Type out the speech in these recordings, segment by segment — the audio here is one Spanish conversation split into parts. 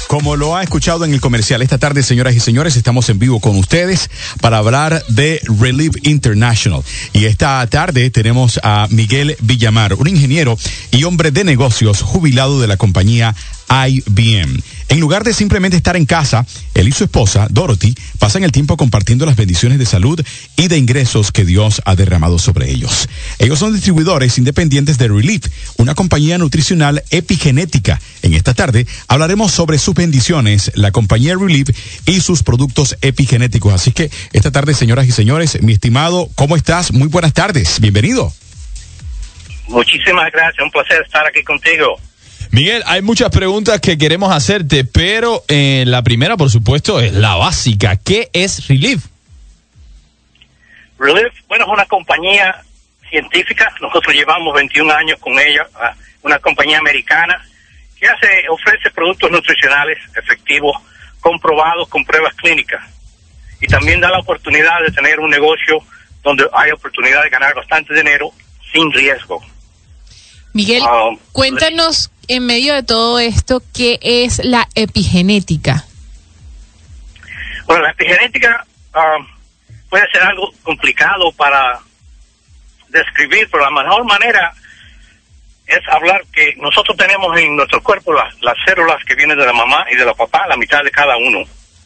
Como lo ha escuchado en el comercial, esta tarde, señoras y señores, estamos en vivo con ustedes para hablar de Relief International. Y esta tarde tenemos a Miguel Villamar, un ingeniero y hombre de negocios jubilado de la compañía IBM. En lugar de simplemente estar en casa, él y su esposa, Dorothy, pasan el tiempo compartiendo las bendiciones de salud y de ingresos que Dios ha derramado sobre ellos. Ellos son distribuidores independientes de Relief, una compañía nutricional epigenética. En esta tarde hablaremos sobre sus bendiciones, la compañía Relief y sus productos epigenéticos. Así que esta tarde, señoras y señores, mi estimado, ¿cómo estás? Muy buenas tardes, bienvenido. Muchísimas gracias, un placer estar aquí contigo. Miguel, hay muchas preguntas que queremos hacerte, pero la primera, por supuesto, es la básica. ¿Qué es Relief? Relief, bueno, es una compañía científica. Nosotros llevamos 21 años con ella, una compañía americana que ofrece productos nutricionales efectivos, comprobados con pruebas clínicas. Y también da la oportunidad de tener un negocio donde hay oportunidad de ganar bastante dinero sin riesgo. Miguel, cuéntanos en medio de todo esto, ¿qué es la epigenética? Bueno, la epigenética puede ser algo complicado para describir, pero la mejor manera es hablar que nosotros tenemos en nuestro cuerpo las células que vienen de la mamá y de la papá, la mitad de cada uno.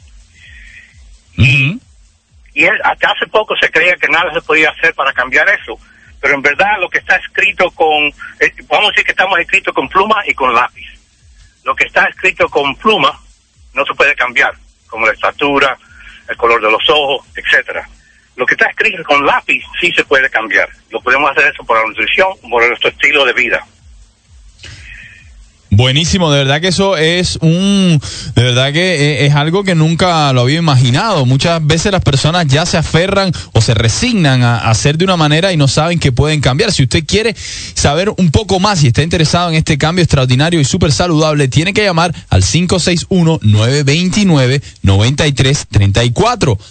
Y hasta hace poco se creía que nada se podía hacer para cambiar eso. Pero en verdad lo que está escrito vamos a decir que estamos escritos con pluma y con lápiz. Lo que está escrito con pluma no se puede cambiar, como la estatura, el color de los ojos, etcétera. Lo que está escrito con lápiz sí se puede cambiar. Lo podemos hacer eso por la nutrición, por nuestro estilo de vida. Buenísimo, de verdad que eso es de verdad que es algo que nunca lo había imaginado. Muchas veces las personas ya se aferran o se resignan a hacer de una manera y no saben que pueden cambiar. Si usted quiere saber un poco más y está interesado en este cambio extraordinario y súper saludable, tiene que llamar al 561-929-9334.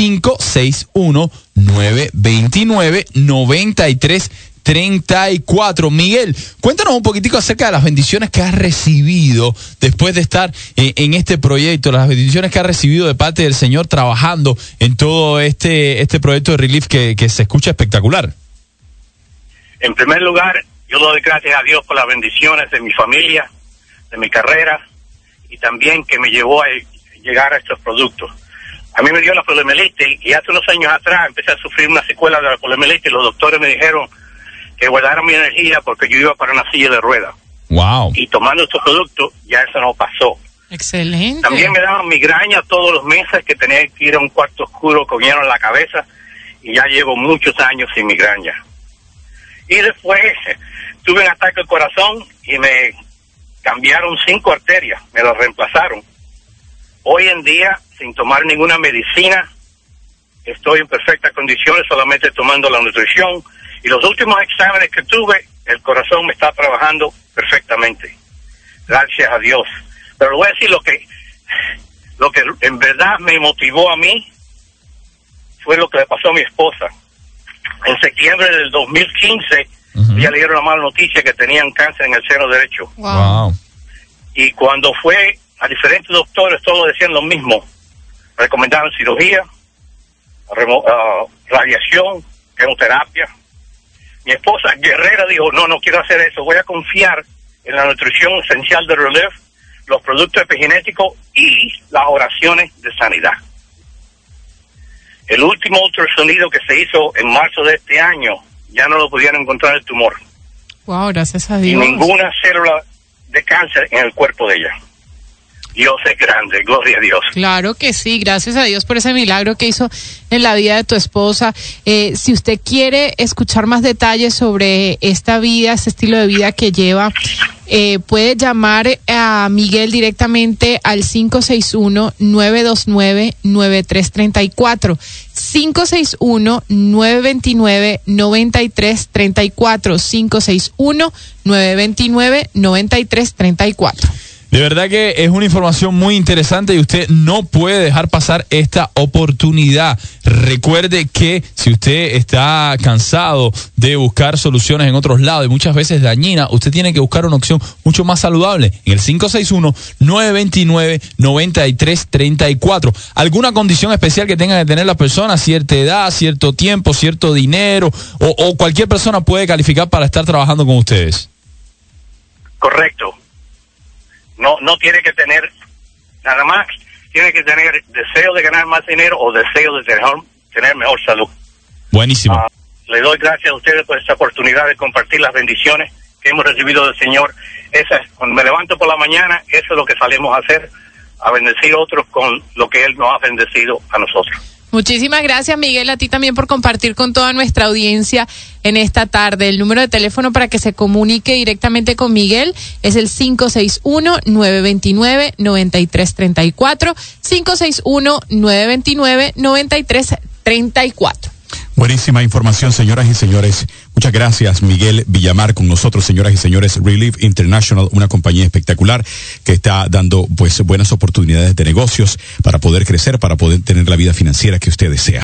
561-929-9334. Miguel, cuéntanos un poquitico acerca de las bendiciones que has recibido después de estar en este proyecto, las bendiciones que has recibido de parte del Señor trabajando en todo este proyecto de Relief que se escucha espectacular. En primer lugar, yo doy gracias a Dios por las bendiciones de mi familia, de mi carrera y también que me llevó a llegar a estos productos. A mí me dio la poliomielitis y hace unos años atrás empecé a sufrir una secuela de la poliomielitis. Los doctores me dijeron que guardara mi energía porque yo iba para una silla de ruedas. Wow. Y tomando estos productos, ya eso no pasó. Excelente. También me daban migraña todos los meses, que tenía que ir a un cuarto oscuro con hielo en la cabeza, y ya llevo muchos años sin migraña. Y después tuve un ataque al corazón y me cambiaron 5 arterias, me las reemplazaron. Hoy en día, sin tomar ninguna medicina, estoy en perfectas condiciones, solamente tomando la nutrición. Y los últimos exámenes que tuve, el corazón me está trabajando perfectamente. Gracias a Dios. Pero le voy a decir lo que en verdad me motivó a mí fue lo que le pasó a mi esposa. En septiembre del 2015, ya le dieron la mala noticia que tenían cáncer en el seno derecho. Wow. Y cuando fue a diferentes doctores, todos decían lo mismo. Recomendaron cirugía, radiación, quimioterapia. Mi esposa, guerrera, dijo, no quiero hacer eso, voy a confiar en la nutrición esencial de Relief, los productos epigenéticos y las oraciones de sanidad. El último ultrasonido que se hizo en marzo de este año, ya no lo pudieron encontrar el tumor. Wow, gracias a Dios. Y ninguna célula de cáncer en el cuerpo de ella. Dios es grande, gloria a Dios. Claro que sí, gracias a Dios por ese milagro que hizo en la vida de tu esposa. Si usted quiere escuchar más detalles sobre esta vida, este estilo de vida que lleva, puede llamar a Miguel directamente al 561-929-9334. 561-929-9334. 561-929-9334. De verdad que es una información muy interesante y usted no puede dejar pasar esta oportunidad. Recuerde que si usted está cansado de buscar soluciones en otros lados y muchas veces dañinas, usted tiene que buscar una opción mucho más saludable en el 561-929-9334. ¿Alguna condición especial que tenga que tener la persona? ¿Cierta edad, cierto tiempo, cierto dinero? ¿O cualquier persona puede calificar para estar trabajando con ustedes? Correcto. No tiene que tener, nada más, tiene que tener deseo de ganar más dinero o deseo de tener mejor salud. Buenísimo. Le doy gracias a ustedes por esta oportunidad de compartir las bendiciones que hemos recibido del Señor. Cuando me levanto por la mañana, eso es lo que salimos a hacer, a bendecir a otros con lo que Él nos ha bendecido a nosotros. Muchísimas gracias, Miguel, a ti también por compartir con toda nuestra audiencia en esta tarde. El número de teléfono para que se comunique directamente con Miguel es el 561-929-9334, 561-929-9334. Buenísima información, señoras y señores. Muchas gracias, Miguel Villamar, con nosotros, señoras y señores. Relieve International, una compañía espectacular que está dando pues buenas oportunidades de negocios para poder crecer, para poder tener la vida financiera que usted desea.